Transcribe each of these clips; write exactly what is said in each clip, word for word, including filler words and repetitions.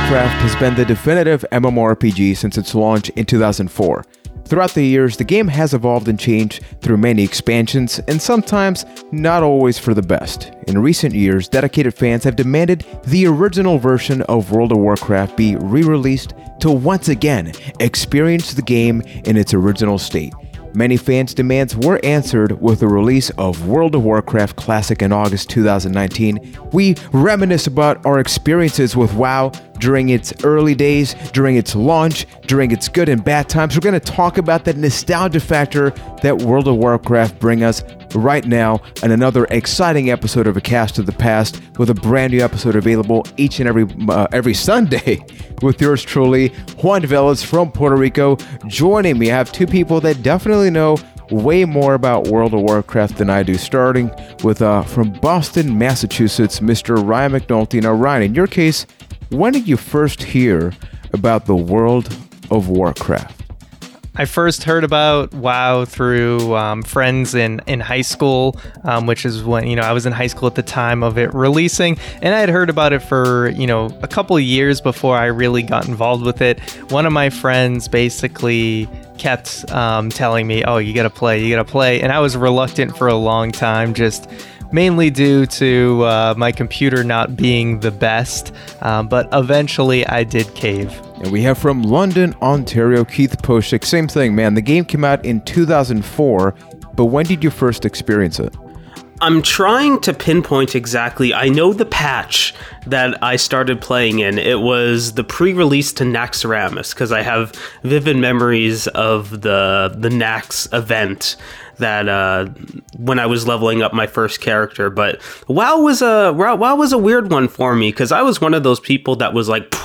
Warcraft has been the definitive MMORPG since its launch in two thousand four. Throughout the years, the game has evolved and changed through many expansions, and sometimes not always for the best. In recent years, dedicated fans have demanded the original version of World of Warcraft be re-released to once again experience the game in its original state. Many fans' demands were answered with the release of World of Warcraft Classic in August two thousand nineteen. We reminisce about our experiences with WoW during its early days, during its launch, during its good and bad times. We're going to talk about that nostalgia factor that World of Warcraft bring us right now in another exciting episode of A Cast of the Past, with a brand new episode available each and every uh, every Sunday with yours truly, Juan Velez from Puerto Rico. Joining me, I have two people that definitely know way more about World of Warcraft than I do, starting with uh, from Boston, Massachusetts, Mister Ryan McNulty. Now, Ryan, in your case, when did you first hear about the World of Warcraft? I first heard about WoW through um, friends in, in high school, um, which is when, you know, I was in high school at the time of it releasing, and I had heard about it for, you know, a couple of years before I really got involved with it. One of my friends basically kept um, telling me, oh, you gotta play, you gotta play, and I was reluctant for a long time, just mainly due to uh, my computer not being the best, um, but eventually I did cave. And we have from London, Ontario, Keith Poshik. Same thing, man. The game came out in two thousand four, but when did you first experience it? I'm trying to pinpoint exactly. I know the patch that I started playing in. It was the pre-release to Naxxramas, because I have vivid memories of the the Nax event that uh, when I was leveling up my first character. But WoW was a WoW was a weird one for me, because I was one of those people that was like,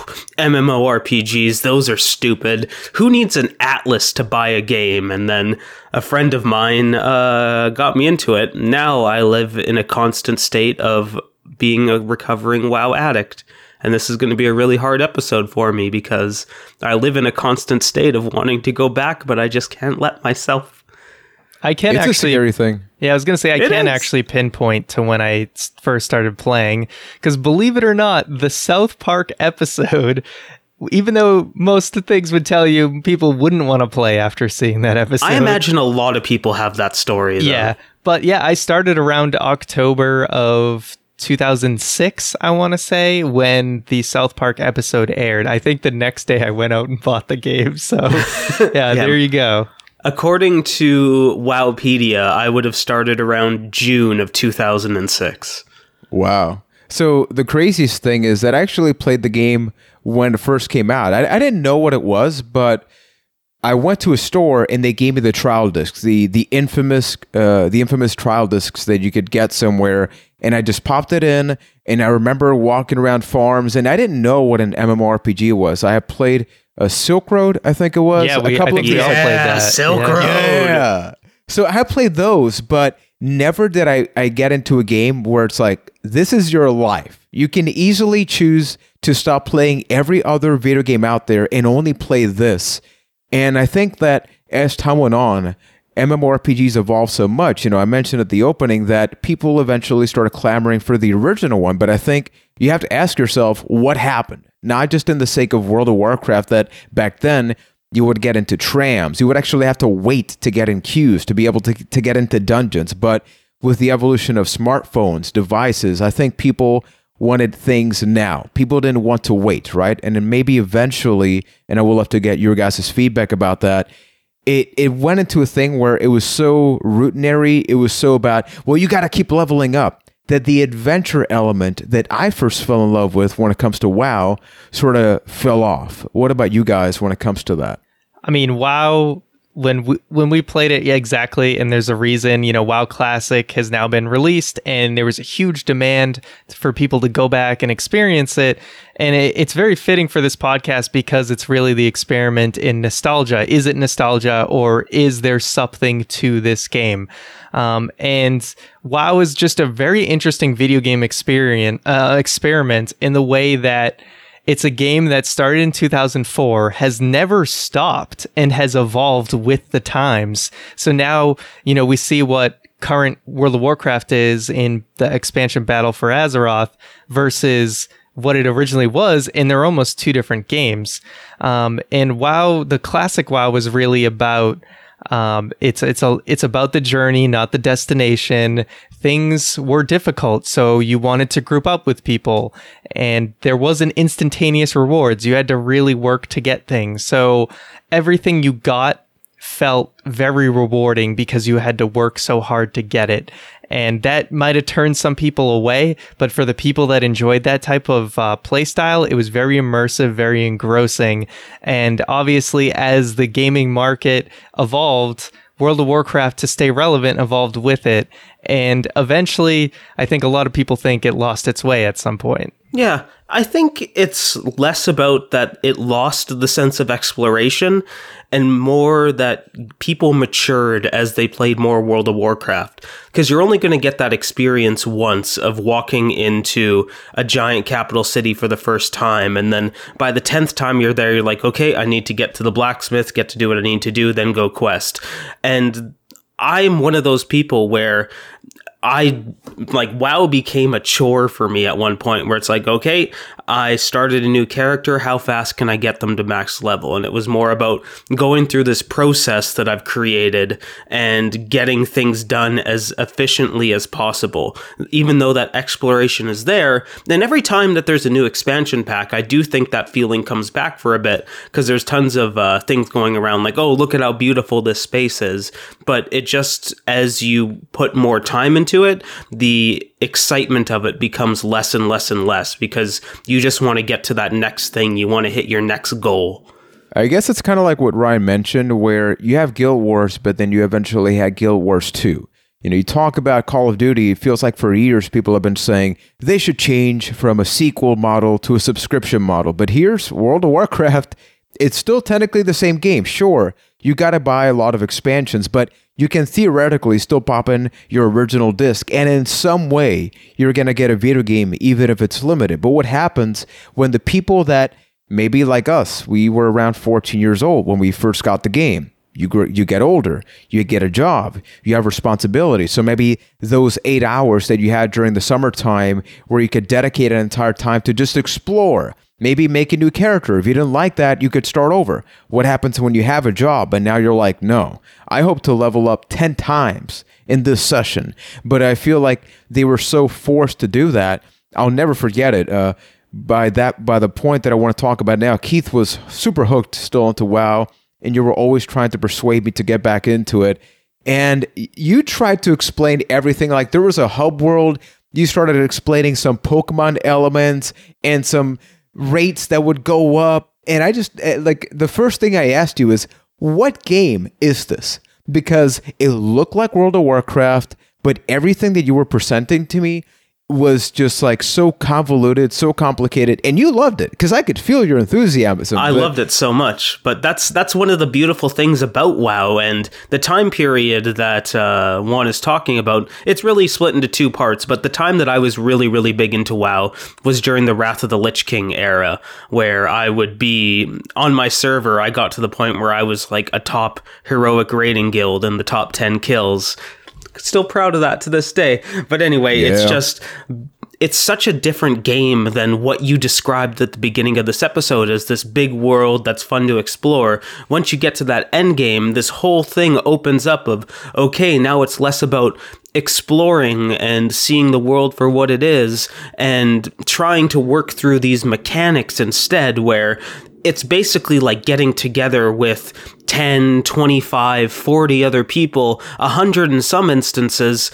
MMORPGs, those are stupid. Who needs an atlas to buy a game? And then a friend of mine uh, got me into it. Now I live in a constant state of being a recovering WoW addict. And this is going to be a really hard episode for me, because I live in a constant state of wanting to go back, but I just can't let myself. I can it's actually. a scary thing. Yeah, I was going to say, I it can is. actually pinpoint to when I first started playing, because believe it or not, the South Park episode, even though most things would tell you people wouldn't want to play after seeing that episode. I imagine a lot of people have that story, though. Yeah, but yeah, I started around October of two thousand six, I want to say, when the South Park episode aired. I think the next day I went out and bought the game, so yeah, yeah. There you go. According to Wowpedia, I would have started around June of two thousand six. Wow. So the craziest thing is that I actually played the game when it first came out. I, I didn't know what it was, but I went to a store and they gave me the trial discs, the the infamous uh, the infamous trial discs that you could get somewhere, and I just popped it in. And I remember walking around farms, and I didn't know what an MMORPG was. I had played a Silk Road, I think it was. Yeah, we, a couple I think of we all yeah, played that. Silk yeah. Road. Yeah. So I played those, but never did I, I get into a game where it's like, this is your life. You can easily choose to stop playing every other video game out there and only play this. And I think that as time went on, MMORPGs evolved so much. You know, I mentioned at the opening that people eventually started clamoring for the original one, but I think you have to ask yourself what happened. Not just in the sake of World of Warcraft, that back then you would get into trams. You would actually have to wait to get in queues to be able to, to get into dungeons. But with the evolution of smartphones, devices, I think people wanted things now. People didn't want to wait, right? And then maybe eventually, and I will have to get your guys' feedback about that, it it went into a thing where it was so routinary, it was so about, well, you got to keep leveling up, that the adventure element that I first fell in love with when it comes to WoW sort of fell off. What about you guys when it comes to that? I mean, WoW, when we, when we played it, yeah, exactly. And there's a reason, you know, WoW Classic has now been released, and there was a huge demand for people to go back and experience it. And it, it's very fitting for this podcast, because it's really the experiment in nostalgia. Is it nostalgia, or is there something to this game? Um, and WoW is just a very interesting video game experience, uh, experiment in the way that it's a game that started in two thousand four, has never stopped, and has evolved with the times. So now, you know, we see what current World of Warcraft is in the expansion Battle for Azeroth versus what it originally was, and they're almost two different games. Um, and WoW, the classic WoW was really about um, it's it's a it's about the journey, not the destination. Things were difficult, so you wanted to group up with people, and there wasn't instantaneous rewards. You had to really work to get things. So everything you got felt very rewarding because you had to work so hard to get it. And that might have turned some people away, but for the people that enjoyed that type of uh, play style, it was very immersive, very engrossing. And obviously, as the gaming market evolved, World of Warcraft, to stay relevant, evolved with it. And eventually, I think a lot of people think it lost its way at some point. Yeah, I think it's less about that it lost the sense of exploration and more that people matured as they played more World of Warcraft. Because you're only going to get that experience once of walking into a giant capital city for the first time. And then by the tenth time you're there, you're like, okay, I need to get to the blacksmith, get to do what I need to do, then go quest. And I'm one of those people where I, like, WoW became a chore for me at one point where it's like, okay, I started a new character. How fast can I get them to max level? And it was more about going through this process that I've created and getting things done as efficiently as possible. Even though that exploration is there, then every time that there's a new expansion pack, I do think that feeling comes back for a bit because there's tons of uh, things going around like, oh, look at how beautiful this space is. But it just, as you put more time into to it, the excitement of it becomes less and less and less because you just want to get to that next thing. You want to hit your next goal. I guess it's kind of like what Ryan mentioned, where you have Guild Wars, but then you eventually had Guild Wars two. You know, you talk about Call of Duty, it feels like for years people have been saying they should change from a sequel model to a subscription model. But here's World of Warcraft. It's still technically the same game. Sure, you got to buy a lot of expansions, but you can theoretically still pop in your original disc, and in some way, you're going to get a video game, even if it's limited. But what happens when the people that, maybe like us, we were around fourteen years old when we first got the game. You grow, you get older, you get a job, you have responsibility. So maybe those eight hours that you had during the summertime where you could dedicate an entire time to just explore, maybe make a new character. If you didn't like that, you could start over. What happens when you have a job and now you're like, no, I hope to level up ten times in this session. But I feel like they were so forced to do that. I'll never forget it. Uh, by that, by the point that I want to talk about now, Keith was super hooked still into WoW, and you were always trying to persuade me to get back into it. And you tried to explain everything. Like there was a hub world. You started explaining some Pokemon elements and some rates that would go up. And I just, like, the first thing I asked you is, what game is this? Because it looked like World of Warcraft, but everything that you were presenting to me was just like so convoluted, so complicated, and you loved it because I could feel your enthusiasm. I but- loved it so much, but that's that's one of the beautiful things about WoW and the time period that uh, Juan is talking about. It's really split into two parts, but the time that I was really, really big into WoW was during the Wrath of the Lich King era, where I would be on my server. I got to the point where I was like a top heroic raiding guild in the top ten kills. Still proud of that to this day. But anyway, yeah. it's just, it's such a different game than what you described at the beginning of this episode as this big world that's fun to explore. Once you get to that end game, this whole thing opens up of, okay, now it's less about exploring and seeing the world for what it is and trying to work through these mechanics instead, where it's basically like getting together with ten, twenty-five, forty other people, one hundred in some instances,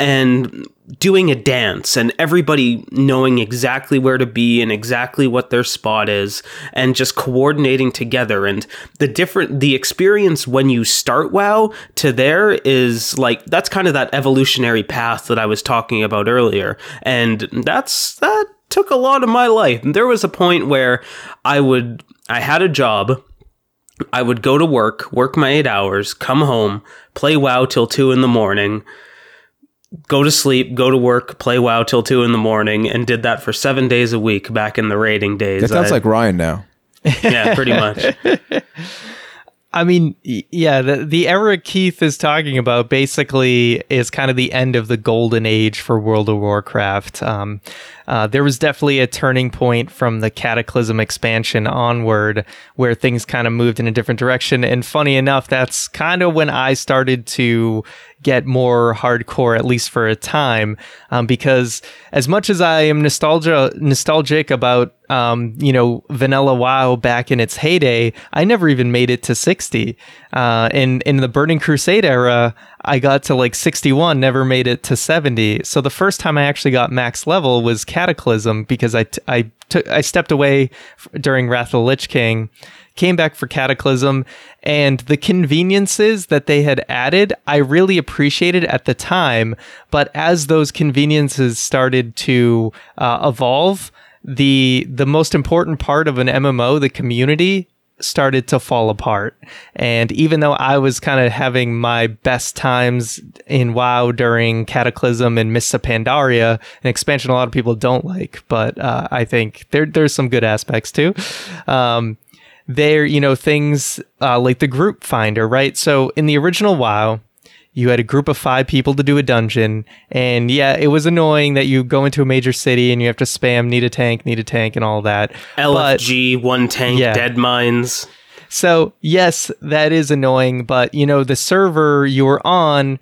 and doing a dance and everybody knowing exactly where to be and exactly what their spot is and just coordinating together. And the different, the experience when you start WoW to there is like, that's kind of that evolutionary path that I was talking about earlier. And that's, that took a lot of my life. There was a point where I would, I had a job. I would go to work, work my eight hours, come home, play WoW till two in the morning, go to sleep, go to work, play WoW till two in the morning, and did that for seven days a week back in the raiding days. That sounds I, like Ryan now. Yeah, pretty much. I mean, yeah, the, the era Keith is talking about basically is kind of the end of the golden age for World of Warcraft. Um, uh, there was definitely a turning point from the Cataclysm expansion onward where things kind of moved in a different direction. And funny enough, that's kind of when I started to get more hardcore, at least for a time, um, because as much as I am nostalgia nostalgic about um, you know, vanilla WoW back in its heyday, I never even made it to sixty. Uh, in in the Burning Crusade era, I got to like sixty-one, never made it to seventy. So the first time I actually got max level was Cataclysm, because I t- I took I stepped away f- during Wrath of the Lich King. Came back for Cataclysm, and the conveniences that they had added, I really appreciated at the time. But as those conveniences started to uh, evolve, the the most important part of an M M O, the community, started to fall apart. And even though I was kind of having my best times in WoW during Cataclysm and Mists of Pandaria, an expansion a lot of people don't like, but uh, I think there there's some good aspects too. Um, There, you know, things uh, like the group finder, right? So in the original WoW, you had a group of five people to do a dungeon. And yeah, it was annoying that you go into a major city and you have to spam, need a tank, need a tank, and all that. L F G, but, one tank, yeah. Dead mines. So yes, that is annoying. But, you know, the server you were on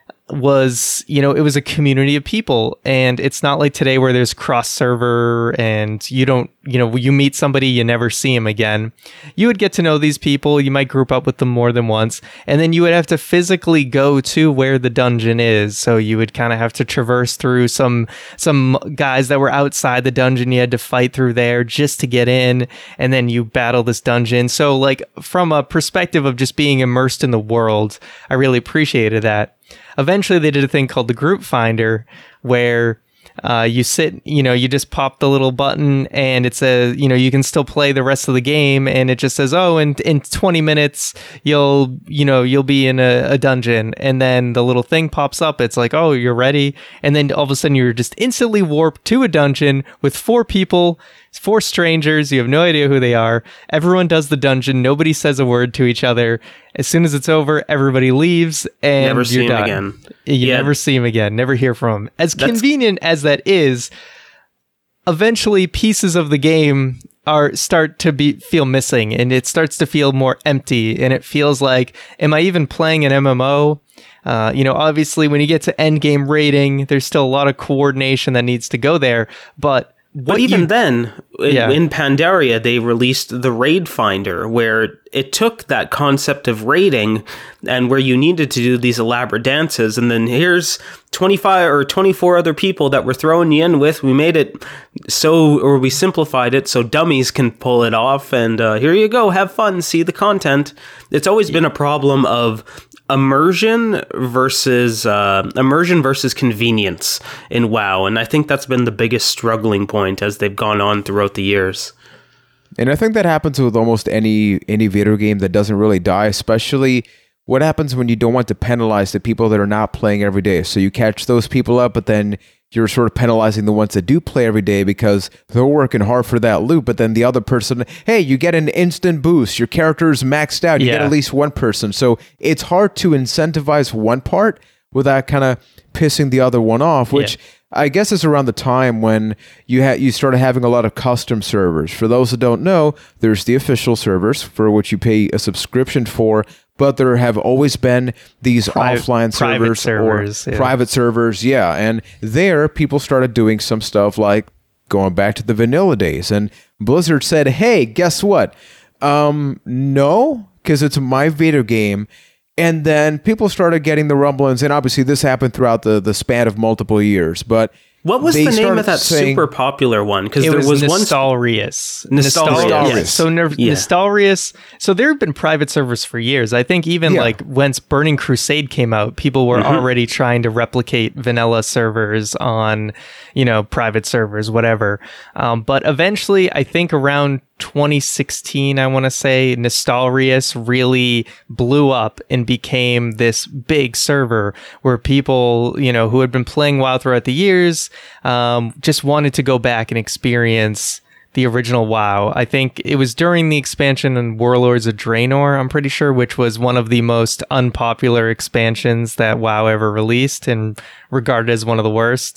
was, you know, it was a community of people, and it's not like today where there's cross server and you don't, you know, you meet somebody, you never see them again. You would get to know these people, you might group up with them more than once, and then you would have to physically go to where the dungeon is. So you would kind of have to traverse through some some guys that were outside the dungeon, you had to fight through there just to get in, and then you battle this dungeon. So like from a perspective of just being immersed in the world, I really appreciated that. Eventually, they did a thing called the Group Finder, where uh, you sit, you know, you just pop the little button, and it says, you know, you can still play the rest of the game, and it just says, oh, in in twenty minutes, you'll, you know, you'll be in a, a dungeon, and then the little thing pops up. It's like, oh, you're ready, and then all of a sudden, you're just instantly warped to a dungeon with four people. Four strangers, you have no idea who they are. Everyone does the dungeon. Nobody says a word to each other. As soon as it's over, everybody leaves, and never see you're him done. again. You yeah. never see him again. Never hear from him. As That's... convenient as that is, eventually pieces of the game are start to be feel missing, and it starts to feel more empty. And it feels like, am I even playing an M M O? Uh, you know, obviously, when you get to end game rating, there's still a lot of coordination that needs to go there, but. But even you, then, in, yeah. in Pandaria, they released the Raid Finder, where it took that concept of raiding and where you needed to do these elaborate dances. And then here's twenty-five or twenty-four other people that we're throwing you in with. We made it so, or we simplified it so dummies can pull it off. And uh, here you go. Have fun. See the content. It's always been a problem of immersion versus uh, immersion versus convenience in WoW, and I think that's been the biggest struggling point as they've gone on throughout the years. And I think that happens with almost any any video game that doesn't really die, especially what happens when you don't want to penalize the people that are not playing every day. So you catch those people up, but then you're sort of penalizing the ones that do play every day because they're working hard for that loot. But then the other person, hey, you get an instant boost. Your character's maxed out. You yeah. get at least one person. So it's hard to incentivize one part without kind of pissing the other one off, which yeah. I guess is around the time when you ha- you started having a lot of custom servers. For those that don't know, there's the official servers for which you pay a subscription for, but there have always been these Pri- offline servers, servers or yeah. private servers. Yeah. And there, people started doing some stuff like going back to the vanilla days. And Blizzard said, hey, guess what? Um, no, because it's my video game. And then people started getting the rumblings. And obviously, this happened throughout the, the span of multiple years. But what was the name of that saying, super popular one? Because there was, was one Nostalrius. Nostalrius. Nostalrius. Yes. So ner- yeah. Nostalrius. So there have been private servers for years. I think even yeah. like once Burning Crusade came out, people were mm-hmm. already trying to replicate vanilla servers on, you know, private servers, whatever. Um, but eventually, I think around twenty sixteen, I want to say, Nostalrius really blew up and became this big server where people, you know, who had been playing WoW throughout the years, um, just wanted to go back and experience the original WoW. I think it was during the expansion in Warlords of Draenor, I'm pretty sure, which was one of the most unpopular expansions that WoW ever released and regarded as one of the worst.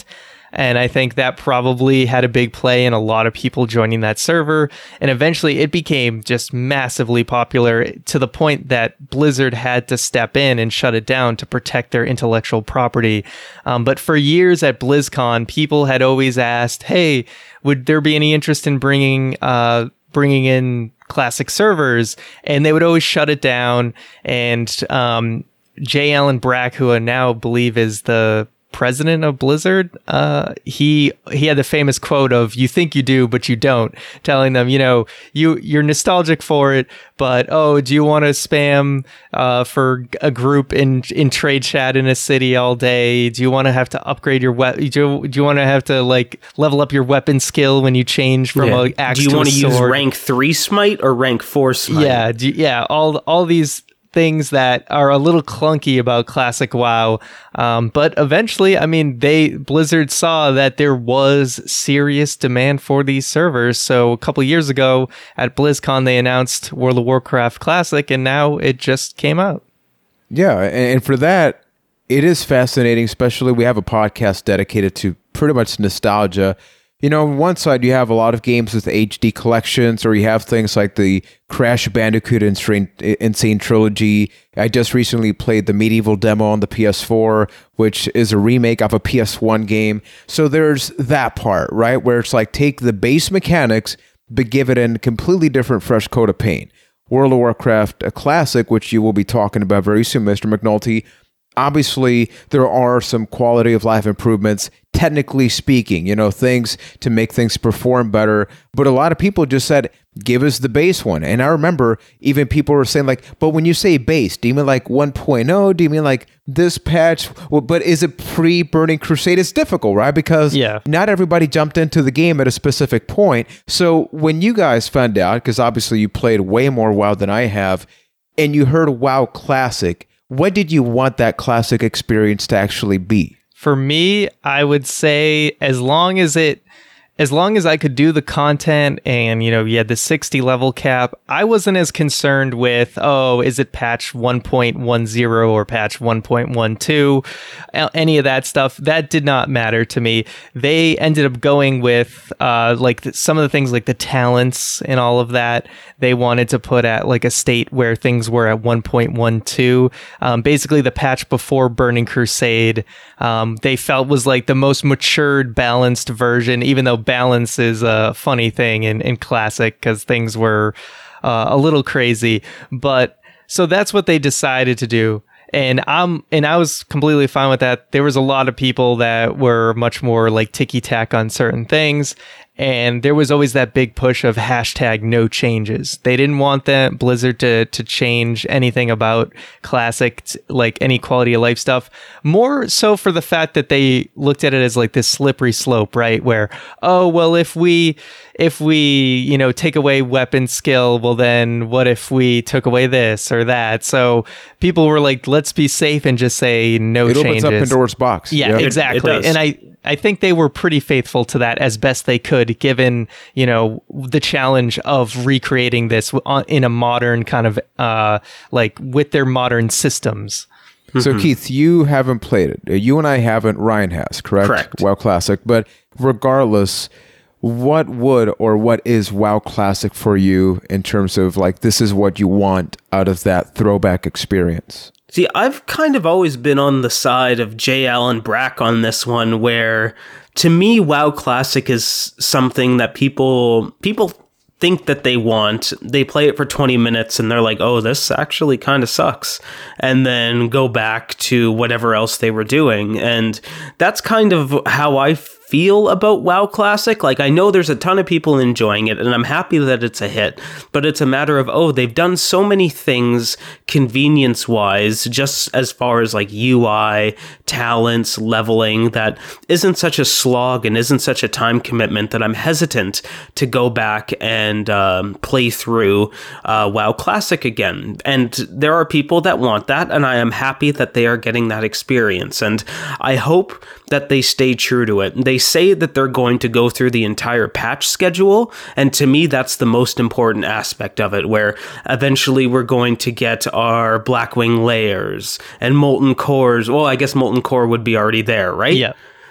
And I think that probably had a big play in a lot of people joining that server. And eventually it became just massively popular to the point that Blizzard had to step in and shut it down to protect their intellectual property. Um, but for years at BlizzCon, people had always asked, hey, would there be any interest in bringing uh, bringing in classic servers? And they would always shut it down. And um, J. Allen Brack, who I now believe is the president of Blizzard, uh, he he had the famous quote of "You think you do, but you don't," telling them, you know, you you're nostalgic for it, but oh, do you want to spam uh, for a group in in trade chat in a city all day? Do you want to have to upgrade your weapon? Do, do you want to have to like level up your weapon skill when you change from yeah. a axe do you to want a to sword? use rank three smite or rank four smite? Yeah, do, yeah, all all these things that are a little clunky about classic WoW. Um, but eventually, I mean, they Blizzard saw that there was serious demand for these servers. So a couple years ago at BlizzCon, they announced World of Warcraft Classic, and now it just came out. Yeah, and for that, it is fascinating, especially we have a podcast dedicated to pretty much nostalgia. You know, on one side, you have a lot of games with H D collections, or you have things like the Crash Bandicoot Insane, Insane Trilogy. I just recently played the Medieval demo on the P S four, which is a remake of a P S one game. So there's that part, right, where it's like take the base mechanics, but give it a completely different fresh coat of paint. World of Warcraft, a classic, which you will be talking about very soon, Mister McNulty. Obviously, there are some quality of life improvements, technically speaking, you know, things to make things perform better. But a lot of people just said, give us the base one. And I remember even people were saying like, but when you say base, do you mean like one point oh? Do you mean like this patch? Well, but is it pre-Burning Crusade? It's difficult, right? Because yeah. not everybody jumped into the game at a specific point. So when you guys found out, because obviously you played way more WoW than I have, and you heard WoW Classic, what did you want that classic experience to actually be? For me, I would say as long as it, as long as I could do the content and, you know, you had the sixty level cap, I wasn't as concerned with, oh, is it patch one point one oh or patch one point one two? Any of that stuff, that did not matter to me. They ended up going with uh, like the, some of the things like the talents and all of that. They wanted to put at like a state where things were at one point one two. Um, basically, the patch before Burning Crusade, um, they felt was like the most matured, balanced version, even though balance is a funny thing in, in Classic because things were uh, a little crazy. But so that's what they decided to do. And I'm and I was completely fine with that. There was a lot of people that were much more like ticky tack on certain things. And there was always that big push of hashtag no changes. They didn't want that Blizzard to to change anything about Classic, like any quality of life stuff. More so for the fact that they looked at it as like this slippery slope, right? Where, oh, well, if we if we, you know, take away weapon skill, well, then what if we took away this or that? So people were like, let's be safe and just say no it changes. It opens up Pandora's box. Yeah, yep. exactly. It, it and I I think they were pretty faithful to that as best they could, given, you know, the challenge of recreating this in a modern kind of, uh, like with their modern systems. So mm-hmm. Keith, you haven't played it. You and I haven't. Ryan has, correct? Correct. WoW Classic. But regardless, what would or what is WoW Classic for you in terms of like, this is what you want out of that throwback experience? See, I've kind of always been on the side of J. Allen Brack on this one, where to me, WoW Classic is something that people people think that they want. They play it for twenty minutes and they're like, oh, this actually kind of sucks. And then go back to whatever else they were doing. And that's kind of how I feel about WoW Classic. Like, I know there's a ton of people enjoying it, and I'm happy that it's a hit, but it's a matter of, oh, they've done so many things convenience-wise, just as far as like U I, talents, leveling, that isn't such a slog and isn't such a time commitment that I'm hesitant to go back and um, play through uh, WoW Classic again. And there are people that want that, and I am happy that they are getting that experience, and I hope that they stay true to it. They say that they're going to go through the entire patch schedule, and to me, that's the most important aspect of it, where eventually we're going to get our Blackwing layers and Molten Cores. Well, I guess Molten Core would be already there, right? Yeah.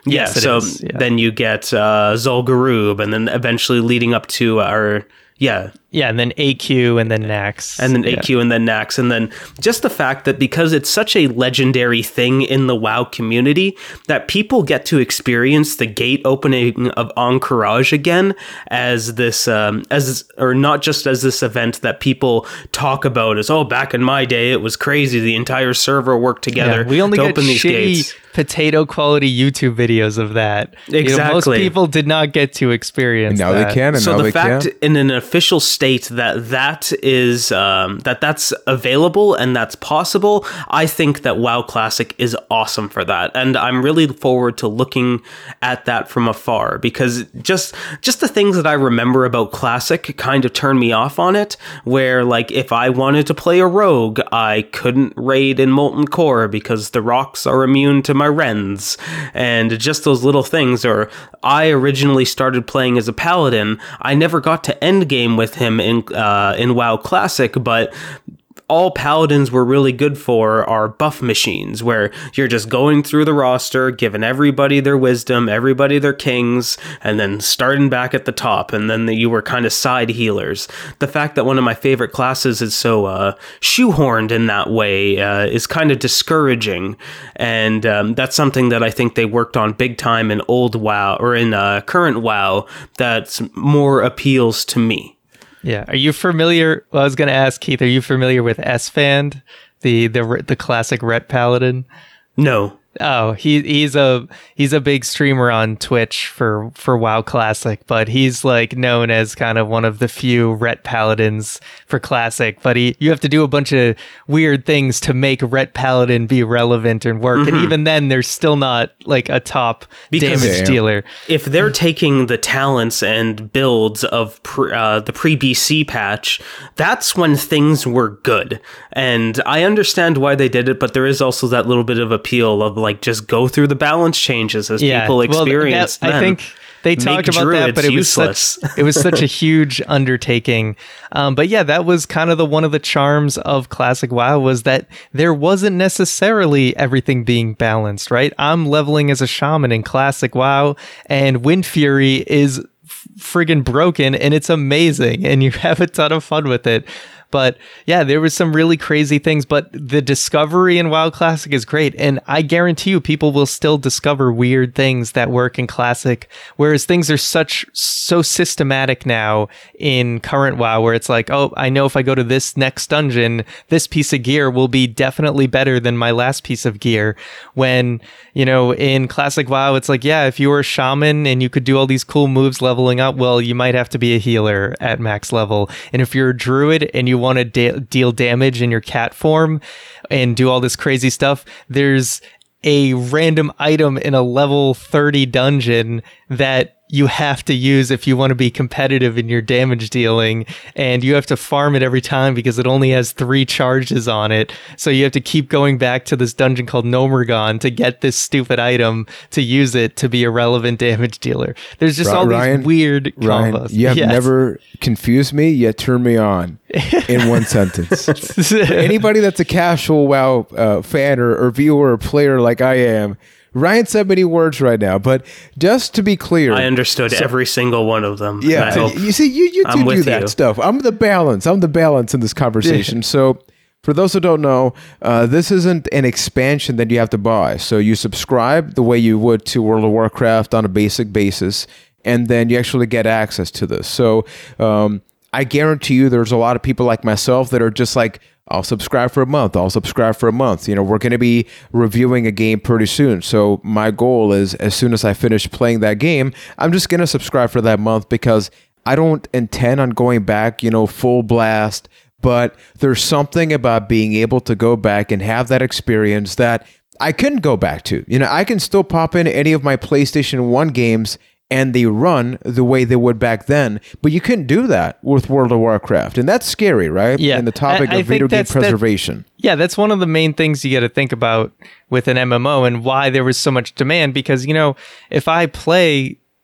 Yeah, Yes, it so is, yeah. then you get uh, Zul'Gurub, and then eventually leading up to our yeah. Yeah, and then A Q, and then Nax. And then yeah. A Q, and then Nax. And then just the fact that because it's such a legendary thing in the WoW community, that people get to experience the gate opening of Encourage again as this, um, as or not just as this event that people talk about as, oh, back in my day, it was crazy. The entire server worked together Yeah, we only to get open these shitty gates. potato quality YouTube videos of that. You know, most Exactly. people did not get to experience Now that. they can, and So now the they fact can. in an official state that that is um, that that's available and that's possible, I think that WoW Classic is awesome for that, and I'm really forward to looking at that from afar, because just just the things that I remember about Classic kind of turn me off on it. Where like if I wanted to play a rogue, I couldn't raid in Molten Core because the rocks are immune to my Rens, and just those little things. Or I originally started playing as a paladin. I never got to end game with him in uh, in WoW Classic, but all paladins were really good for are buff machines, where you're just going through the roster, giving everybody their wisdom, everybody their kings, and then starting back at the top, and then you were kind of side healers. The fact that one of my favorite classes is so uh, shoehorned in that way uh, is kind of discouraging, and um, that's something that I think they worked on big time in old WoW, or in uh, current WoW, that more appeals to me. Yeah. Are you familiar? Well, I was going to ask Keith, are you familiar with S-Fand, the, the, the classic Ret Paladin? No. Oh, he he's a he's a big streamer on Twitch for for WoW Classic, but he's like known as kind of one of the few Ret Paladins for Classic. But he you have to do a bunch of weird things to make Ret Paladin be relevant and work, mm-hmm. and even then, there's still not like a top because damage dealer. If they're taking the talents and builds of pre, uh, the pre-B C patch, that's when things were good, and I understand why they did it. But there is also that little bit of appeal of like just go through the balance changes as yeah, people experience well, that, them. I think they talked about that, but it was such it was such a huge undertaking. Um, but yeah, that was kind of the one of the charms of Classic WoW, was that there wasn't necessarily everything being balanced, right? I'm leveling as a shaman in Classic WoW, and Wind Fury is friggin' broken, and it's amazing, and you have a ton of fun with it. But yeah, there was some really crazy things, but the discovery in WoW Classic is great. And I guarantee you people will still discover weird things that work in Classic, whereas things are such, so systematic now in current WoW, where it's like, oh, I know if I go to this next dungeon, this piece of gear will be definitely better than my last piece of gear. When, you know, in Classic WoW, it's like, yeah, if you were a shaman and you could do all these cool moves leveling up, well, you might have to be a healer at max level. And if you're a druid and you want to de- deal damage in your cat form and do all this crazy stuff, there's a random item in a level thirty dungeon that you have to use if you want to be competitive in your damage dealing, and you have to farm it every time because it only has three charges on it. So you have to keep going back to this dungeon called Nomergon to get this stupid item to use it to be a relevant damage dealer. There's just all Ryan, these weird Ryan, combos. You have yes. never confused me, yet turned me on in one sentence. For anybody that's a casual WoW uh, fan or, or viewer or player like I am, Ryan said many words right now, but just to be clear, I understood so, every single one of them. Yeah, you see, you, you do, do that you. stuff. I'm the balance. I'm the balance in this conversation. So for those who don't know, uh, this isn't an expansion that you have to buy. So you subscribe the way you would to World of Warcraft on a basic basis, and then you actually get access to this. So um, I guarantee you there's a lot of people like myself that are just like, I'll subscribe for a month. I'll subscribe for a month. You know, we're going to be reviewing a game pretty soon. So my goal is, as soon as I finish playing that game, I'm just going to subscribe for that month, because I don't intend on going back, you know, full blast. But there's something about being able to go back and have that experience that I couldn't go back to. You know, I can still pop in any of my PlayStation one games and they run the way they would back then, but you couldn't do that with World of Warcraft, and that's scary, right? Yeah, and the topic I, I of video game preservation. That, yeah, that's one of the main things you got to think about with an M M O, and why there was so much demand. Because, you know, if I play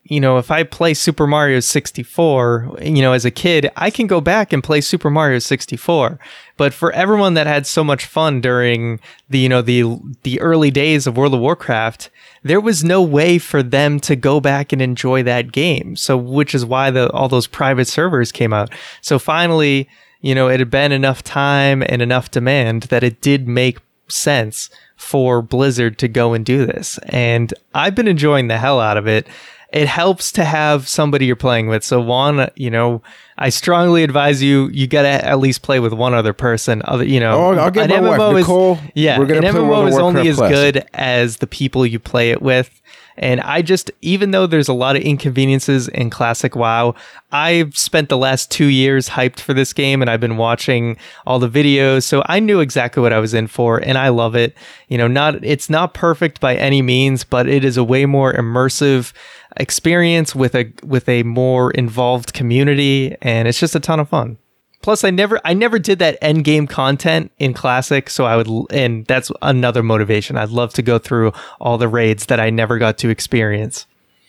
you know, if I play Super Mario sixty-four, you know, as a kid, I can go back and play Super Mario sixty-four. But for everyone that had so much fun during the, you know, the the early days of World of Warcraft, there was no way for them to go back and enjoy that game. So, which is why the all those private servers came out. So finally, you know, it had been enough time and enough demand that it did make sense for Blizzard to go and do this. And I've been enjoying the hell out of it. It helps to have somebody you're playing with. So Juan, you know, I strongly advise you, you got to at least play with one other person. Other, you know, oh, I'll get my M M O wife, is, Nicole. Yeah, we're gonna an play M M O World of is only Warcraft as Classic. good as the people you play it with. And I just, even though there's a lot of inconveniences in Classic WoW, I've spent the last two years hyped for this game, and I've been watching all the videos, so I knew exactly what I was in for, and I love it. You know, not it's not perfect by any means, but it is a way more immersive experience with a with a more involved community, and it's just a ton of fun. Plus, I never, I never did that end game content in Classic, so I would, and that's another motivation. I'd love to go through all the raids that I never got to experience.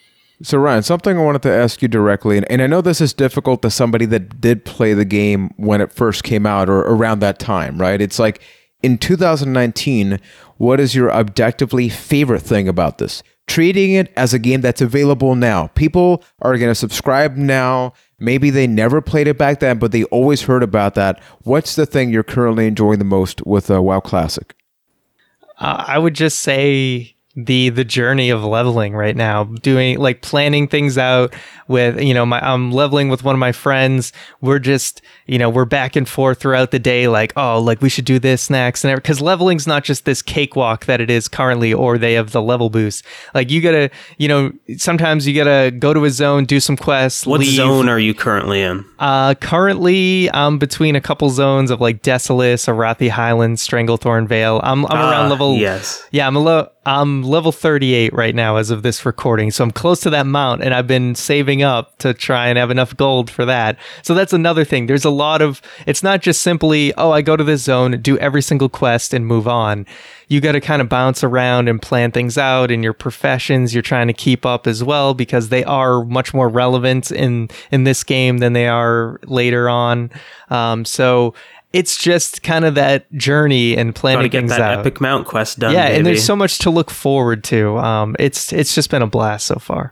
So Ryan, something I wanted to ask you directly, and, and I know this is difficult to somebody that did play the game when it first came out or around that time, right? It's like, in two thousand nineteen, what is your objectively favorite thing about this? Treating it as a game that's available now. People are going to subscribe now. Maybe they never played it back then, but they always heard about that. What's the thing you're currently enjoying the most with uh, WoW Classic? Uh, I would just say the the journey of leveling right now, doing like planning things out with, you know, my I'm leveling with one of my friends. We're just, you know, we're back and forth throughout the day, like, oh, like we should do this next, and because leveling's not just this cakewalk that it is currently, or they have the level boost. Like you gotta, you know, sometimes you gotta go to a zone, do some quests. What leave. zone are you currently in? Uh, currently, I'm between a couple zones of like Desolace, Arathi Highlands, Stranglethorn Vale. I'm I'm around Ah, level. yes. Yeah, I'm a low. I'm level thirty-eight right now as of this recording, so I'm close to that mount, and I've been saving up to try and have enough gold for that. So that's another thing. There's a lot of, it's not just simply, oh, I go to this zone, do every single quest, and move on. You got to kind of bounce around and plan things out, and your professions you're trying to keep up as well, because they are much more relevant in, in this game than they are later on. Um, so it's just kind of that journey and planning Gotta get things that out. epic mount quest done. Yeah, baby. and there's so much to look forward to. Um, it's it's just been a blast so far.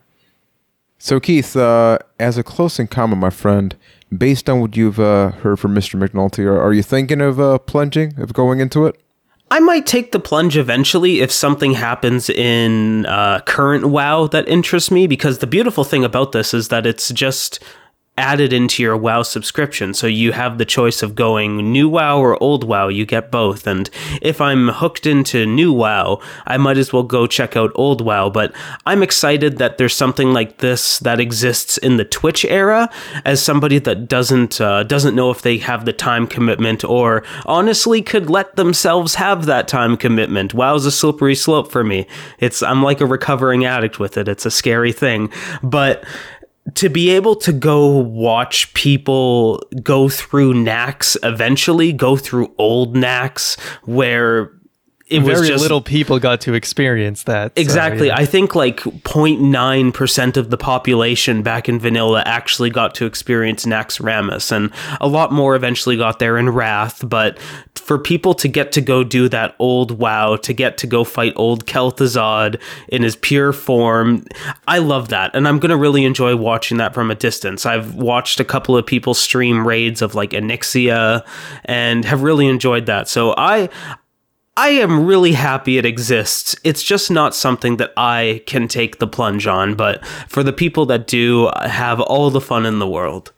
So Keith, uh, as a closing comment, my friend, based on what you've uh, heard from Mister McNulty, are, are you thinking of uh, plunging, of going into it? I might take the plunge eventually if something happens in uh, current WoW that interests me, because the beautiful thing about this is that it's just added into your WoW subscription. So you have the choice of going new WoW or old WoW. You get both. And if I'm hooked into new WoW, I might as well go check out old WoW. But I'm excited that there's something like this that exists in the Twitch era, as somebody that doesn't uh, doesn't know if they have the time commitment, or honestly could let themselves have that time commitment. WoW's a slippery slope for me. It's I'm like a recovering addict with it. It's a scary thing. But to be able to go watch people go through Naxx, eventually go through old Naxx, where it Very was just little people got to experience that. so, exactly. yeah. I think like zero point nine percent of the population back in vanilla actually got to experience Naxxramas, and a lot more eventually got there in Wrath. But for people to get to go do that old WoW, to get to go fight old Kel'Thuzad in his pure form, I love that. And I'm going to really enjoy watching that from a distance. I've watched a couple of people stream raids of like Onyxia and have really enjoyed that. So I... I am really happy it exists. It's just not something that I can take the plunge on, but for the people that do, have all the fun in the world.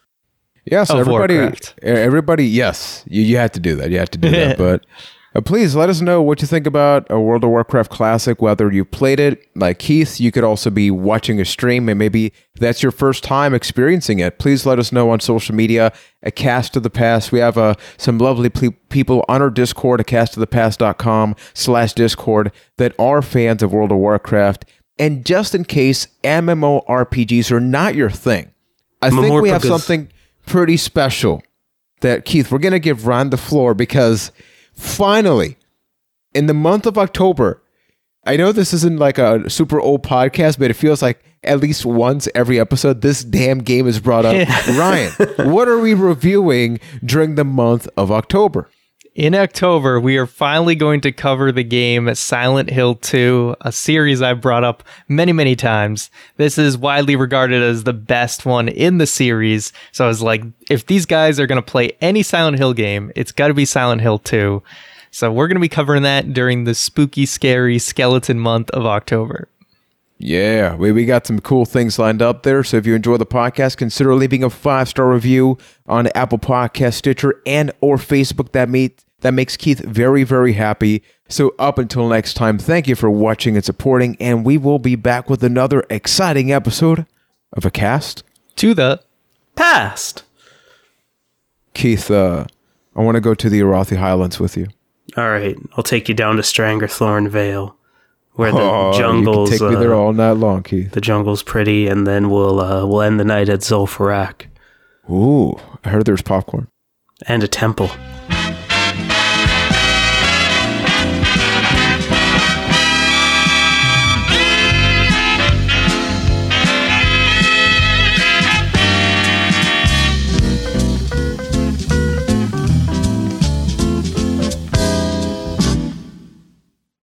Yes, Of everybody, Warcraft. everybody, yes, you, you have to do that. You have to do that. But uh, please let us know what you think about a World of Warcraft Classic, whether you played it. Like Keith, you could also be watching a stream, and maybe that's your first time experiencing it. Please let us know on social media at Cast of the Past. We have uh, some lovely ple- people on our Discord at castofthepast.com slash Discord that are fans of World of Warcraft. And just in case MMORPGs are not your thing, I think we have Mamorpagas. something pretty special that, Keith, we're going to give Ron the floor, because finally, in the month of October, I know this isn't like a super old podcast, but it feels like at least once every episode, this damn game is brought up. Ryan, what are we reviewing during the month of October? In October, we are finally going to cover the game Silent Hill two, a series I've brought up many, many times. This is widely regarded as the best one in the series. So I was like, if these guys are going to play any Silent Hill game, it's got to be Silent Hill two. So we're going to be covering that during the spooky, scary skeleton month of October. Yeah, we, we got some cool things lined up there. So if you enjoy the podcast, consider leaving a five-star review on Apple Podcast, Stitcher, and or Facebook. That meet That makes Keith very, very happy. So up until next time, thank you for watching and supporting, and we will be back with another exciting episode of A Cast to the Past. Keith, uh, I want to go to the Arathi Highlands with you. All right, I'll take you down to Strangerthorn Vale, where the oh, jungle's... You can take me there uh, all night long, Keith. The jungle's pretty, and then we'll uh, we'll end the night at Zul'Farrak. Ooh, I heard there's popcorn. And a temple.